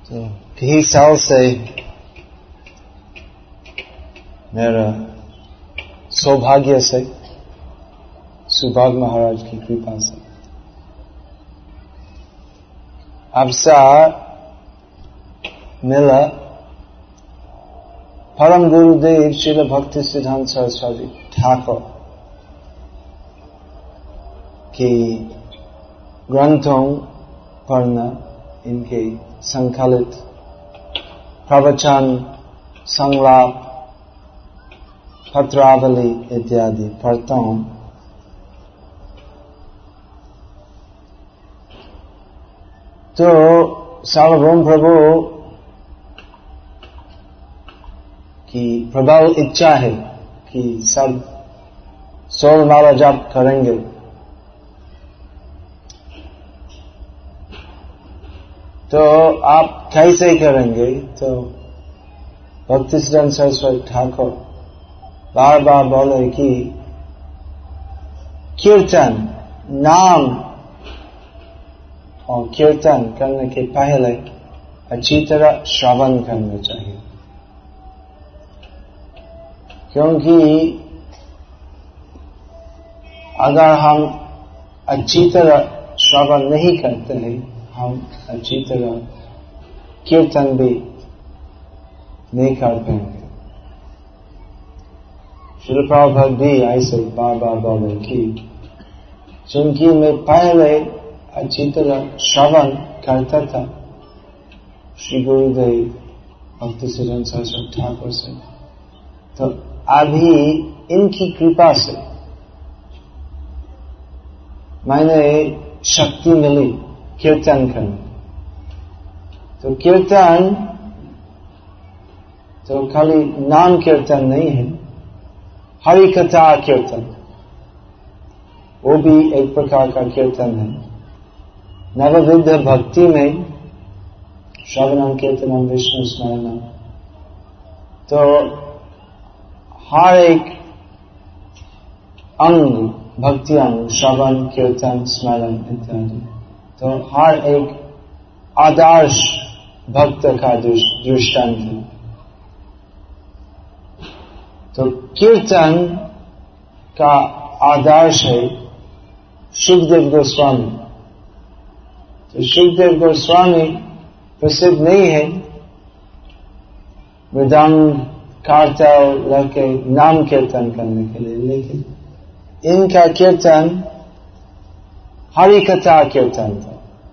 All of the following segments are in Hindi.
तो कई साल से मेरा सौभाग्य से सुभाग महाराज की कृपा से अवसर मिला परम गुरुदेव श्रील भक्ति सिद्धांत सरस्वती ठाकुर के ग्रंथों पढ़ना, इनके संकलित प्रवचन, संलाप, पत्रावली इत्यादि पढ़ता हूं। तो सार्वभौम प्रभु की प्रबल इच्छा है कि सब 16 माला जप करेंगे। तो आप कैसे करेंगे? तो भक्ति सिद्धांत सरस्वती ठाकुर बार बार बोले कि कीर्तन, नाम और कीर्तन करने के पहले अच्छी तरह श्रवण करना चाहिए, क्योंकि अगर हम अच्छी तरह श्रवण नहीं करते हैं, हम अच्छी तरह कीर्तन भी नहीं कर पाएंगे। श्री प्रभुपाद भी ऐसे बार बार बोले कि चूंकि मैं पहले अच्छी तरह श्रवण करता था श्री गुरुदेव भक्ति सिद्धांत सरस्वती ठाकुर से, तो अभी इनकी कृपा से मैंने शक्ति मिली कीर्तन करने। तो कीर्तन तो खाली नाम कीर्तन नहीं है, हरि कथा कीर्तन वो भी एक प्रकार का कीर्तन है। नवविध भक्ति में श्रवणम कीर्तनम विष्णु स्मरणम, तो हर एक अंग, भक्ति अंग, श्रवण, कीर्तन, स्मरण इत्यादि, तो हर एक आदर्श भक्त का दृष्टांत है। तो कीर्तन का आदर्श है सुखदेव गोस्वामी। तो सुखदेव गोस्वामी प्रसिद्ध नहीं है मृदंग कारताल लेके नाम कीर्तन करने के लिए, लेकिन इनका कीर्तन हरि कथा कीर्तन था।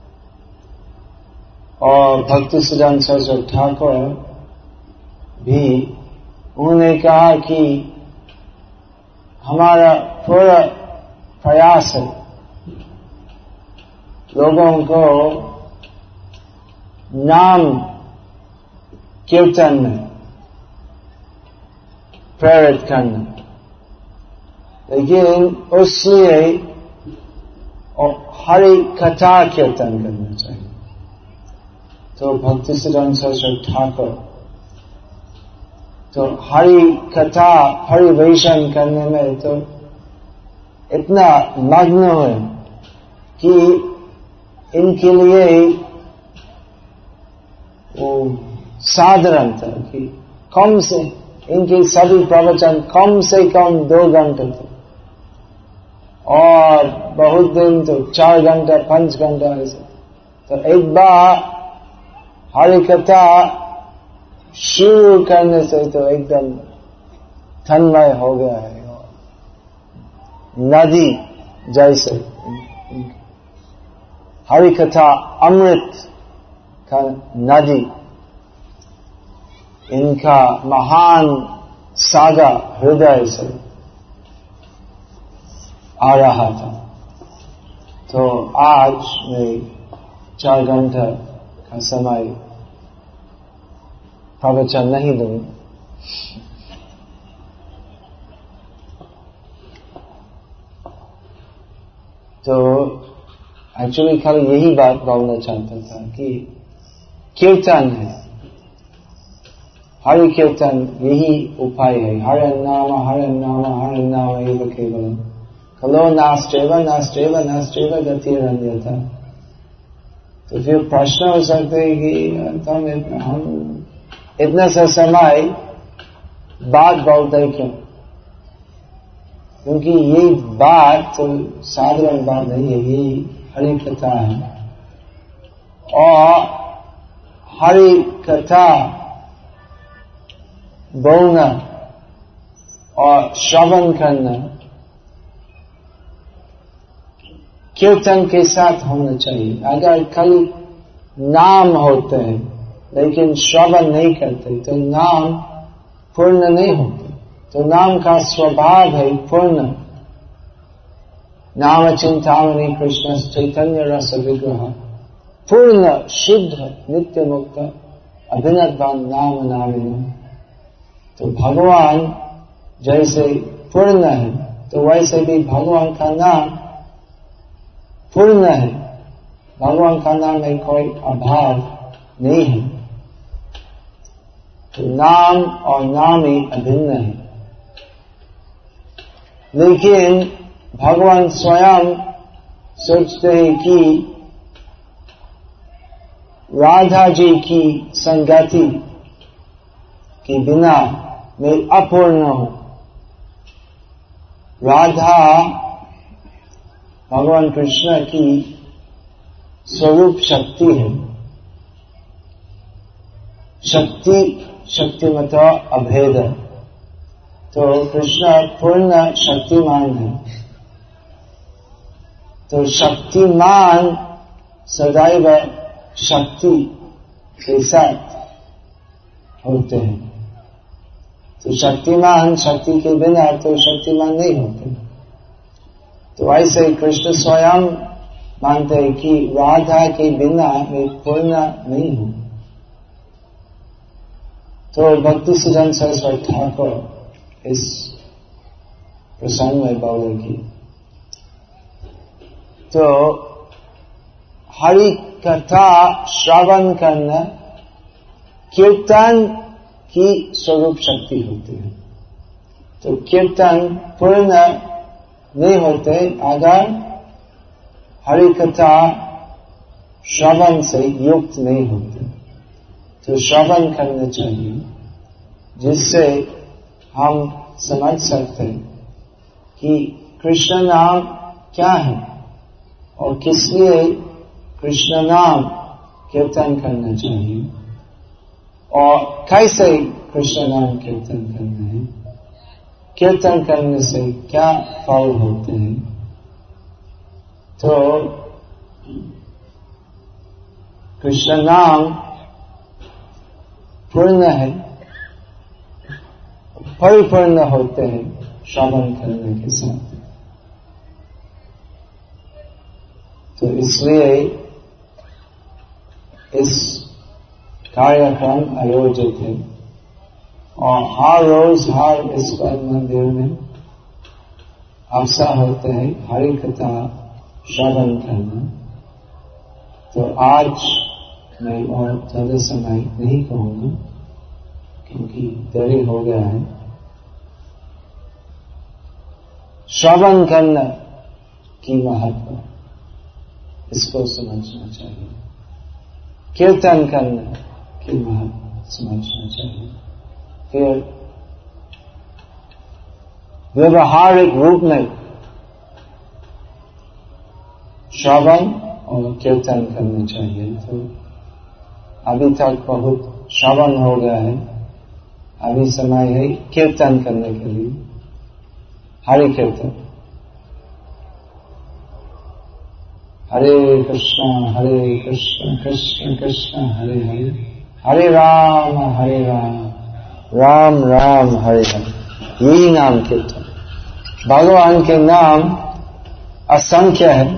और भक्ति सिद्धांत सरस्वती ठाकुर भी उन्होंने कहा कि हमारा पूरा प्रयास है लोगों को नाम कीर्तन में प्रेरित करना, लेकिन उसलिए हरि कथा कीर्तन करना चाहिए। तो भक्ति सिद्धांत सरस्वती ठाकुर तो हरि कथा परिवेशन करने में तो इतना मग्न है कि इनके लिए वो साधारण था कि कम से इनके सभी प्रवचन कम से कम 2 घंटे थे, और बहुत दिन तो 4 घंटा 5 घंटा ऐसे। तो एक बार हरि कथा शुरू करने से तो एकदम तन्मय हो गया है, नदी जैसे। हरि कथा अमृत का नदी, इनका महान सागर हृदय से आ रहा था। तो आज मैं 4 घंटा का समय प्रवचन नहीं दूं, तो एक्चुअली खाली यही बात बोलना चाहता था कि कीर्तन है, हरि कीर्तन यही उपाय है। हरे नाम एव केवलम कलो नास्त्येव गतिरन्यथा। तो फिर प्रश्न हो सकते हैं कि हम इतना सा समय बात बोलते क्यों? क्योंकि ये बात तो साधारण बात नहीं है, ये हरि कथा है। और हरि कथा बोलना और श्रवण करना कीर्तन के साथ होना चाहिए। अगर खाली नाम होते हैं लेकिन श्रवण नहीं करते तो नाम पूर्ण नहीं होते। तो नाम का स्वभाव है पूर्ण। नाम चिंतामणि कृष्ण चैतन्य रस विग्रह, पूर्ण शुद्ध नित्य मुक्त अभिनवान नाम नामिन। तो भगवान जैसे पूर्ण है तो वैसे भी भगवान का नाम पूर्ण है। भगवान का नाम में कोई अभाव नहीं है। तो नाम और नामी अभिन्न है। लेकिन भगवान स्वयं सोचते हैं कि राधा जी की संगति के बिना मैं अपूर्ण हूं। राधा भगवान कृष्ण की स्वरूप शक्ति है। शक्तिमत अभेद। तो कृष्ण पूर्ण शक्तिमान है। तो शक्तिमान सदैव शक्ति के साथ होते हैं। तो शक्तिमान शक्ति के बिना तो शक्तिमान नहीं होते। तो ऐसे कृष्ण स्वयं मानते हैं कि राधा के बिना मैं पूर्ण नहीं हूं। तो भक्ति सिद्धांत सरस्वती ठाकुर इस प्रसंग में बोलेगी। तो हरि कथा श्रवण करना कीर्तन की स्वरूप शक्ति होती है। तो कीर्तन पूर्ण नहीं होते अगर हरि कथा श्रवण से युक्त नहीं होते। तो श्रवण करना चाहिए जिससे हम समझ सकते हैं कि कृष्ण नाम क्या है और किस लिए कृष्ण नाम कीर्तन करना चाहिए और कैसे कृष्ण नाम कीर्तन करना है। कीर्तन करने से क्या फल होते हैं। तो कृष्ण नाम पूर्ण है, परिपूर्ण होते हैं श्रवण करने के साथ। तो इसलिए इस कार्यक्रम आयोजित है और हर रोज हर इस्कॉन मंदिर में अवसर होते हैं हरि कथा श्रवण करना। तो आज मैं और ज्यादा समय नहीं कहूंगा क्योंकि देरी हो गया है। श्रवण करना की महत्व इसको समझना चाहिए। कीर्तन करना की महत्व समझना चाहिए। फिर व्यवहारिक रूप में श्रवण और कीर्तन करना चाहिए। तो अभी तक बहुत श्रवण हो गया है, अभी समय है कीर्तन करने के लिए। हरि कीर्तन। हरे कृष्ण कृष्ण कृष्ण हरे हरे, हरे राम राम राम हरे हरे। यही नाम कीर्तन। भगवान के नाम असंख्य है,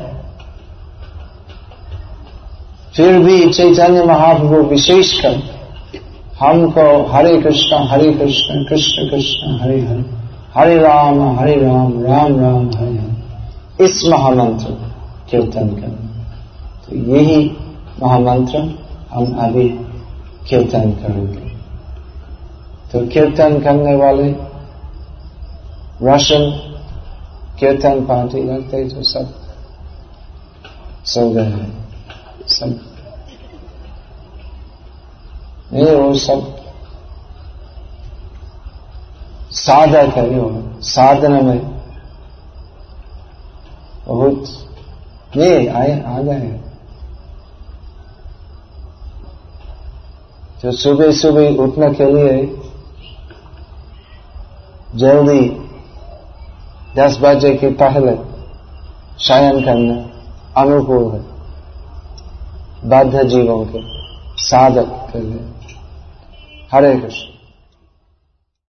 फिर भी चैतन्य महाप्रभु विशेषकर हमको हरे कृष्ण कृष्ण कृष्ण हरे हरे, हरे राम राम राम हरे हरे, इस महामंत्र कीर्तन करना। तो यही महामंत्र हम अभी कीर्तन करेंगे। तो कीर्तन करने वाले रशियन कीर्तन पार्टी लगते तो सब सो गए हैं, सब ये वो सब साधक है, वो साधना में बहुत ये आ गए हैं। जो सुबह सुबह उठने के लिए जल्दी 10 बजे के पहले शयन करना अनुकूल है बद्ध जीवों के, साधक के लिए। हरे कृष्ण।